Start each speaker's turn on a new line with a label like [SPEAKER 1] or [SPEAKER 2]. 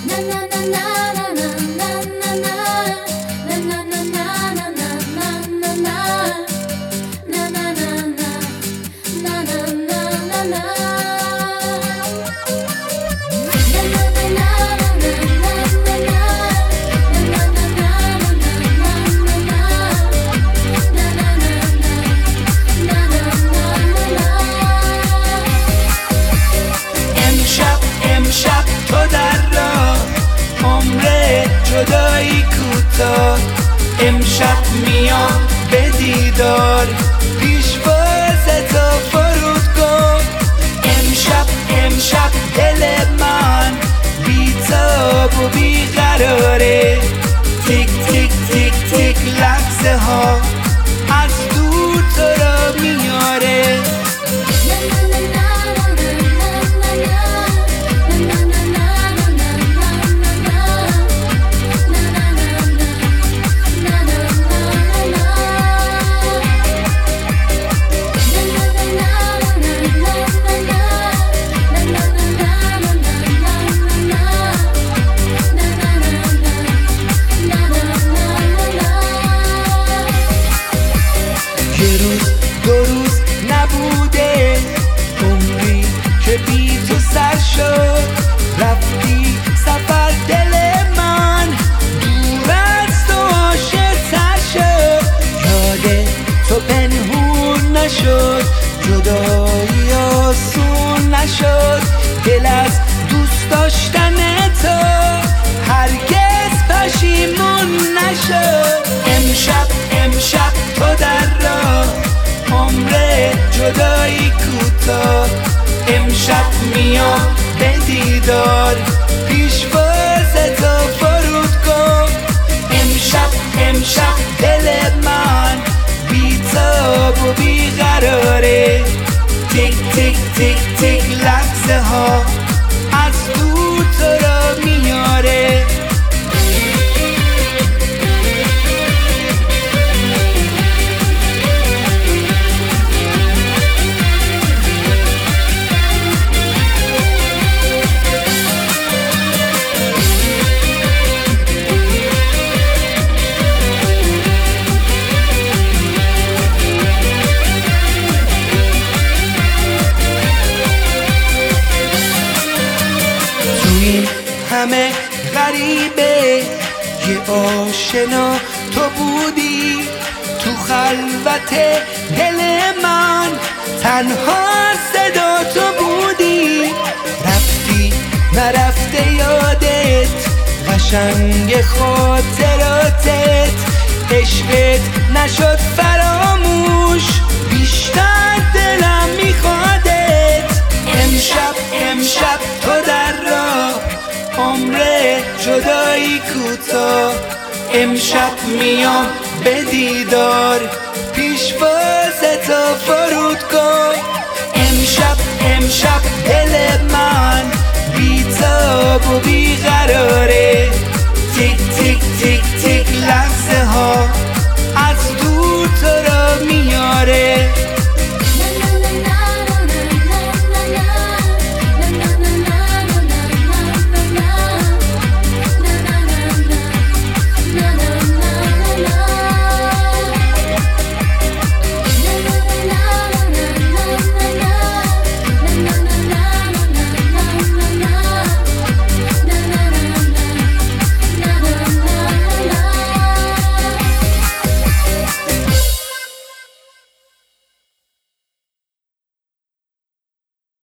[SPEAKER 1] امشب تو در راه، عمر جدایی کوتاه. امشب میام به دیدار، پیشواز تو فرودگاه. امشب دل من بی‌تاب و بیقراره، تیک تیک تیک تیک لحظه ها از دور تو را میاره. یه روز دو روز نبوده عمری که بی تو سر شد، رفتی سفر دل من دور از تو عاشق‌تر شد. یاد تو پنهون نشد، جدایی آسون نشد، دل از دوست داشتن تو هرگز پشیمون نشد. امشب تو در راه، عمر جدایی کوتاه. امشب میام به دیدار، پیشواز تو فرودگاه. امشب دل من بی‌تاب و بیقراره، تیک تیک تیک تیک لحظه ها از دور تو را میاره. این همه غریبه یه آشنا تو بودی، تو خلوت دل من تنها صدا تو بودی. رفتی نرفته یادت، قشنگ خاطراتت، عشقت نشد فراموش، بیشتر دلم میخوادت. امشب تو در راه، عمر جدایی کوتاه. امشب میام به دیدار، پیشواز تو فرودگاه. امشب دل من بی‌تاب و بیقرار